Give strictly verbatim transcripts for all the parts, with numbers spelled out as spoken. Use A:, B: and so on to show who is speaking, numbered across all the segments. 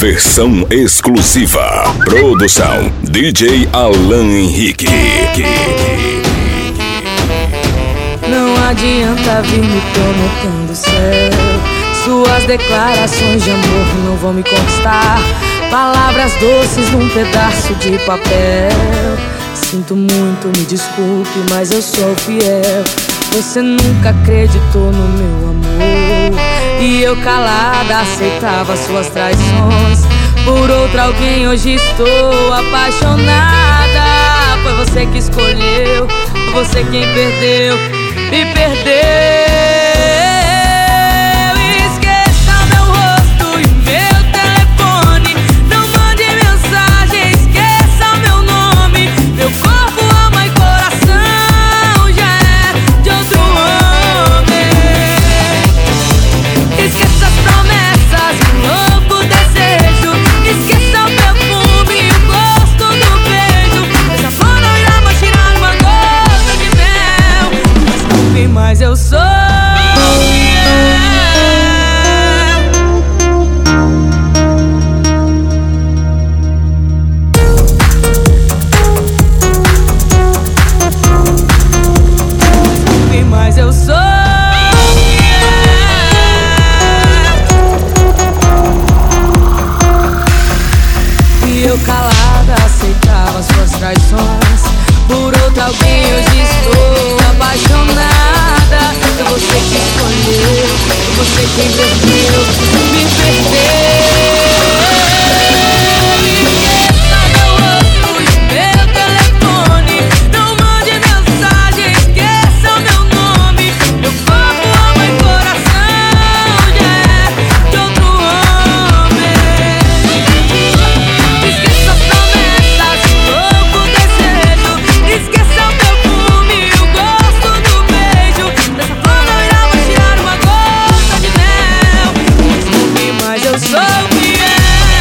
A: Versão exclusiva. Produção D J Alan Henrique.
B: Não adianta vir me prometendo céu. Suas declarações de amor não vão me conquistar. Palavras doces num pedaço de papel. Sinto muito, me desculpe, mas eu sou fiel. Você nunca acreditou no meu amor, e eu calada aceitava suas traições. Por outra alguém hoje estou apaixonada. Foi você que escolheu, foi você quem perdeu, me perdeu. Mas eu sou fiel. Mas eu sou e eu calada aceitava suas traições. Por outra alguém hoje estou apaixonada. Foi você que escolheu, foi você quem perdeu, me perdeu. Esqueça meu rosto e meu telefone. Não mande mensagem, esqueça meu nome. Meu corpo, alma e coração já é de outro homem. Esqueça as promessas, o louco desejo. Esqueça o perfume e o gosto do beijo. Dessa flor não irá mais tirar uma gota de mel. Desculpe, mas eu sou fiel.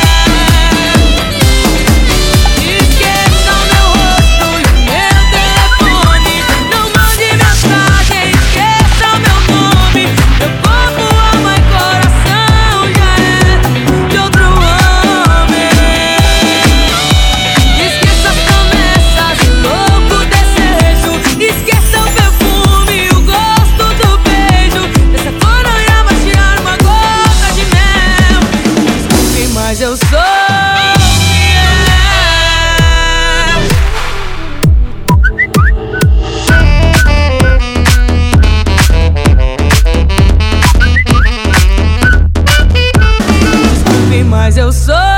B: Esqueça o meu rosto e o meu telefone. Não mande mensagem, esqueça o meu nome. Meu corpo, alma e coração já é de outro homem. Esqueça as promessas, o louco desejo. Esqueça o perfume e o gosto do beijo. Dessa flor não irá mais tirar uma gota de mel. Desculpe, mas eu sou fiel. Desculpe, mas eu sou